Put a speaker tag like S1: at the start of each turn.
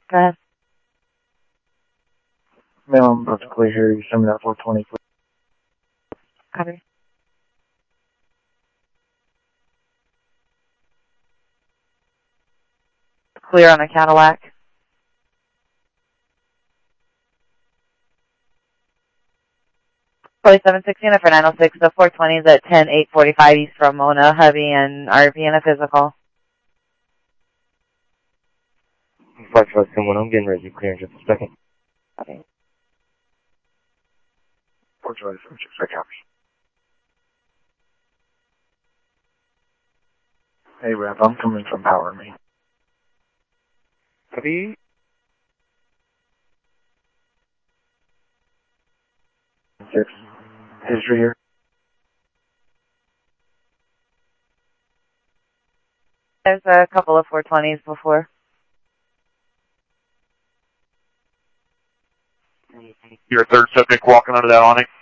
S1: Go ahead.
S2: Ma'am, I'm about to clear here. You send me that 420, please.
S1: Copy. Clear on a Cadillac. Fully 716 for 906. The 420 is at 10-845 East Ramona. Heavy and RV and a physical.
S3: 551, I'm getting ready to clear in just a second.
S1: Okay.
S2: 420, 765 copies. Hey, Rep, I'm coming from Power Me.
S3: Copy.
S2: Six. History here.
S1: There's a couple of 420s before.
S4: Your third subject walking under that awning?